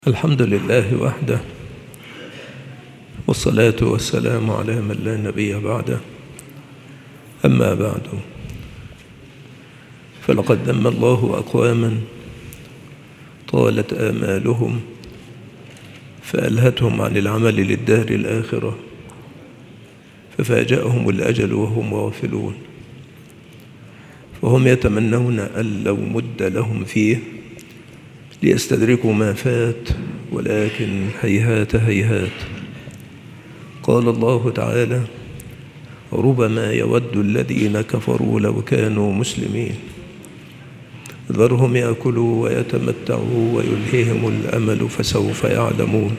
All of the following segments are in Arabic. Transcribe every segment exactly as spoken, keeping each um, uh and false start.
الحمد لله وحده، والصلاة والسلام على من لا نبي بعده. أما بعد، فلقد ذم الله أقواما طالت آمالهم فألهتهم عن العمل للدار الآخرة، ففاجأهم الأجل وهم غافلون، فهم يتمنون أن لو مد لهم فيه ليستدركوا ما فات، ولكن هيهات هيهات. قال الله تعالى: ربما يود الذين كفروا لو كانوا مسلمين، ذرهم يأكلوا ويتمتعوا ويلههم الأمل فسوف يعلمون.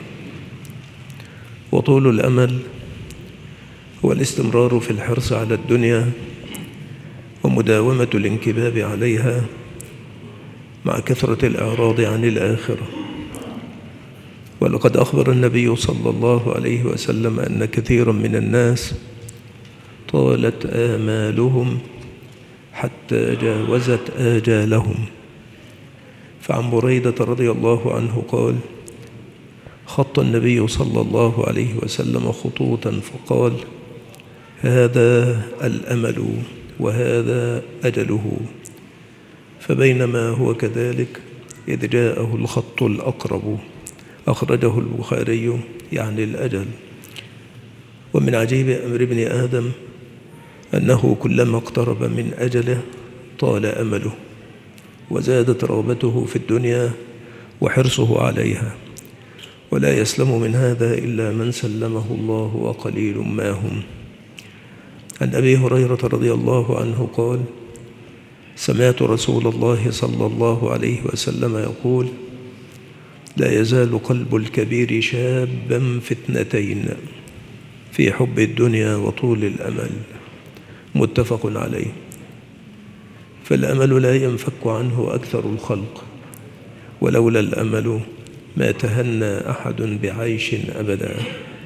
وطول الأمل هو الاستمرار في الحرص على الدنيا ومداومة الانكباب عليها مع كثرة الإعراض عن الآخرة. ولقد أخبر النبي صلى الله عليه وسلم أن كثيرا من الناس طالت آمالهم حتى جاوزت آجالهم. فعن بريدة رضي الله عنه قال: خط النبي صلى الله عليه وسلم خطوطا فقال: هذا الأمل وهذا أجله. فبينما هو كذلك إذ جاءه الخط الأقرب، أخرجه البخاري، يعني الأجل. ومن عجيب أمر ابن آدم أنه كلما اقترب من أجله طال أمله، وزادت رغبته في الدنيا وحرصه عليها، ولا يسلم من هذا إلا من سلمه الله، وقليل ما هم. عن أبي هريرة رضي الله عنه قال: سمعت رسول الله صلى الله عليه وسلم يقول: لا يزال قلب الكبير شابا في اثنتين، في حب الدنيا وطول الأمل. متفق عليه. فالأمل لا ينفك عنه أكثر الخلق، ولولا الأمل ما تهنى أحد بعيش أبدا.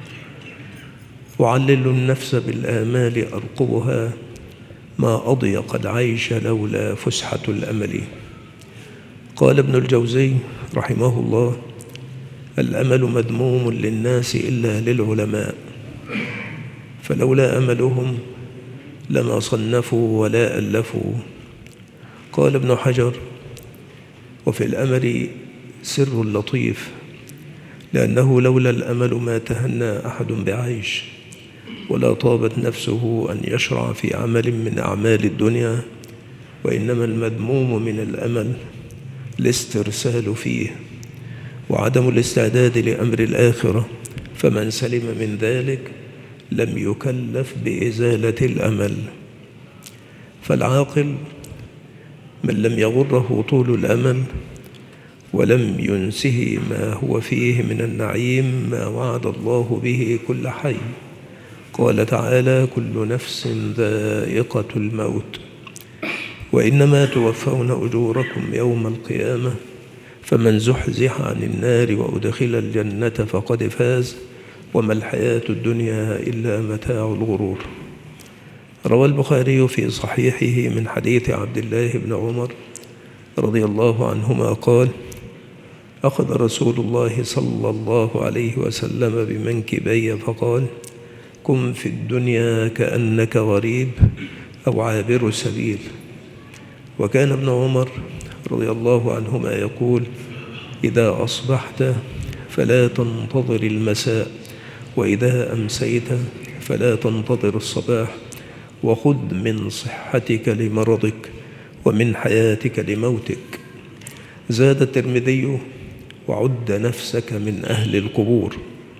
أعلل النفس بالآمال أرقبها، ما أضيق العيش لولا فسحة الأمل. قال ابن الجوزي رحمه الله: الأمل مذموم للناس إلا للعلماء، فلولا أملهم لما صنفوا ولا ألفوا. قال ابن حجر: وفي الأمل سر لطيف، لأنه لولا الأمل ما تهنى أحد بعيش، ولا طابت نفسه أن يشرع في عمل من أعمال الدنيا، وإنما المذموم من الأمل الاسترسال فيه وعدم الاستعداد لأمر الآخرة. فمن سلم من ذلك لم يكلف بإزالة الأمل. فالعاقل من لم يغره طول الأمل ولم ينسه ما هو فيه من النعيم ما وعد الله به كل حي. قال تعالى: كل نفس ذائقة الموت، وإنما توفون أجوركم يوم القيامة، فمن زحزح عن النار وأدخل الجنة فقد فاز، وما الحياة الدنيا إلا متاع الغرور. روى البخاري في صحيحه من حديث عبد الله بن عمر رضي الله عنهما قال: أخذ رسول الله صلى الله عليه وسلم بمنكبي فقال: كن في الدنيا كأنك غريب أو عابر سبيل. وكان ابن عمر رضي الله عنهما يقول: إذا أصبحت فلا تنتظر المساء، وإذا أمسيت فلا تنتظر الصباح، وخذ من صحتك لمرضك ومن حياتك لموتك. زاد الترمذي: وعد نفسك من أهل القبور.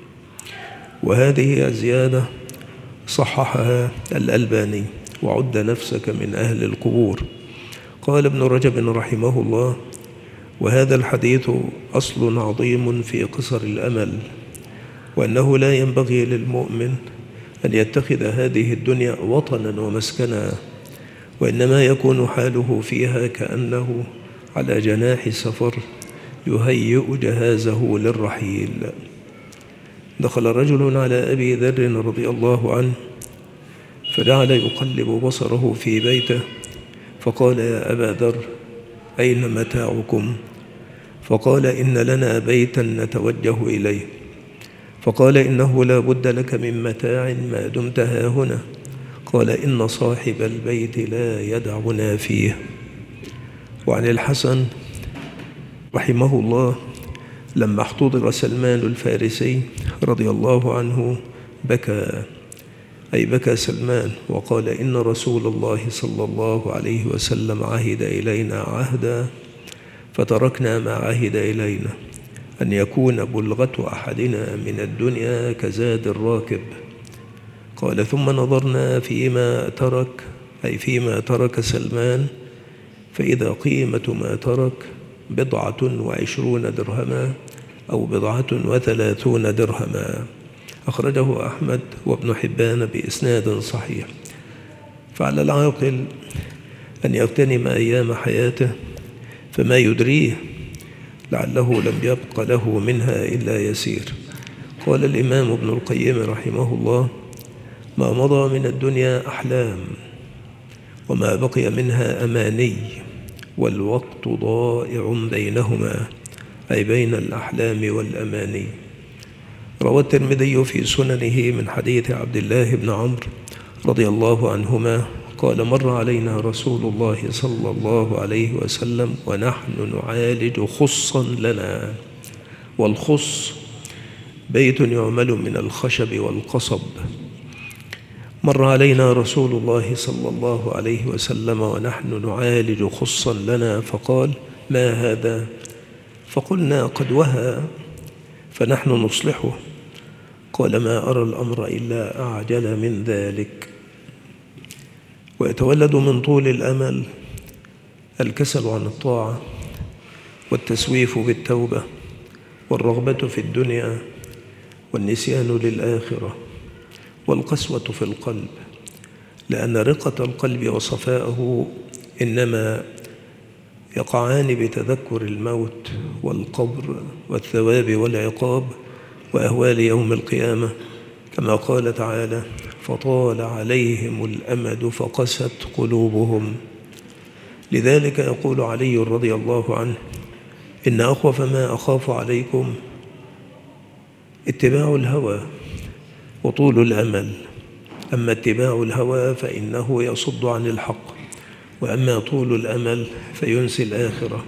وهذه الزيادة صححها الألباني: وعد نفسك من أهل القبور. قال ابن رجب رحمه الله: وهذا الحديث أصل عظيم في قصر الأمل، وأنه لا ينبغي للمؤمن أن يتخذ هذه الدنيا وطنا ومسكنا، وإنما يكون حاله فيها كأنه على جناح سفر يهيئ جهازه للرحيل. دخل رجل على أبي ذر رضي الله عنه فجعل يقلب بصره في بيته، فقال: يا أبا ذر، أين متاعكم؟ فقال: إن لنا بيتا نتوجه إليه. فقال: إنه لا بد لك من متاع ما دمت هاهنا. قال: إن صاحب البيت لا يدعنا فيه. وعن الحسن رحمه الله لما احتضر سلمان الفارسي رضي الله عنه بكى، أي بكى سلمان، وقال: إن رسول الله صلى الله عليه وسلم عهد إلينا عهدا فتركنا ما عهد إلينا، أن يكون بلغة أحدنا من الدنيا كزاد الراكب. قال: ثم نظرنا فيما ترك، أي فيما ترك سلمان، فإذا قيمة ما ترك بضعة وعشرون درهما أو بضعة وثلاثون درهما. أخرجه أحمد وابن حبان بإسناد صحيح. فعلى العاقل أن يغتنم أيام حياته، فما يدريه لعله لم يبق له منها إلا يسير. قال الإمام ابن القيم رحمه الله: ما مضى من الدنيا أحلام، وما بقي منها أماني، والوقت ضائع بينهما، أي بين الأحلام والأماني. روى الترمذي في سننه من حديث عبد الله بن عمرو رضي الله عنهما قال: مر علينا رسول الله صلى الله عليه وسلم ونحن نعالج خصا لنا. والخص بيت يعمل من الخشب والقصب. مر علينا رسول الله صلى الله عليه وسلم ونحن نعالج خصا لنا، فقال: ما هذا؟ فقلنا: قد وهى فنحن نصلحه. قال: ما أرى الأمر إلا أعجل من ذلك. ويتولد من طول الأمل الكسل عن الطاعة، والتسويف بالتوبة، والرغبة في الدنيا، والنسيان للآخرة، والقسوة في القلب، لأن رقة القلب وصفاءه إنما يقعان بتذكر الموت والقبر والثواب والعقاب وأهوال يوم القيامة، كما قال تعالى: فطال عليهم الأمد فقست قلوبهم. لذلك يقول علي رضي الله عنه: إن أخوف ما أخاف عليكم اتباع الهوى وطول الأمل. أما اتباع الهوى فإنه يصد عن الحق، وأما طول الأمل فينسي الآخرة.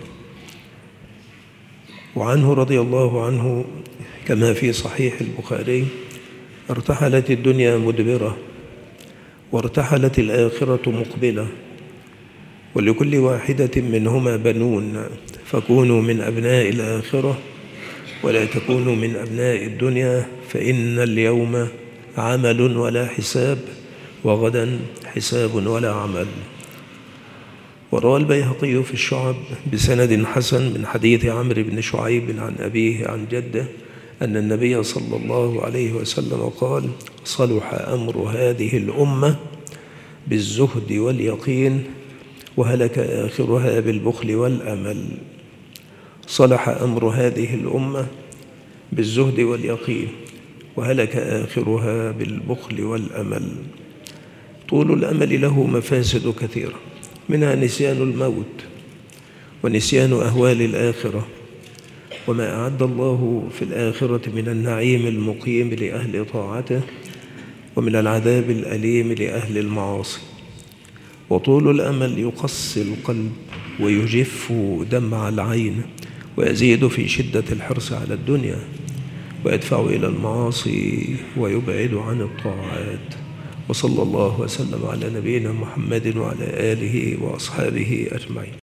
وعنه رضي الله عنه كما في صحيح البخاري: ارتحلت الدنيا مدبرة، وارتحلت الآخرة مقبلة، ولكل واحدة منهما بنون، فكونوا من أبناء الآخرة ولا تكونوا من أبناء الدنيا، فإن اليوم عمل ولا حساب، وغدا حساب ولا عمل. وروى البيهقي في الشعب بسند حسن من حديث عمرو بن شعيب عن أبيه عن جده أن النبي صلى الله عليه وسلم قال: صلح أمر هذه الأمة بالزهد واليقين، وهلك آخرها بالبخل والأمل. صلح أمر هذه الأمة بالزهد واليقين، وهلك آخرها بالبخل والأمل. طول الأمل له مفاسد كثيرة، منها نسيان الموت، ونسيان أهوال الآخرة، وما أعد الله في الآخرة من النعيم المقيم لأهل طاعته، ومن العذاب الأليم لأهل المعاصي. وطول الأمل يقسي القلب ويجف دمع العين، ويزيد في شدة الحرص على الدنيا، ويدفع إلى المعاصي ويبعد عن الطاعات. وصلى الله وسلم على نبينا محمد وعلى آله وأصحابه أجمعين.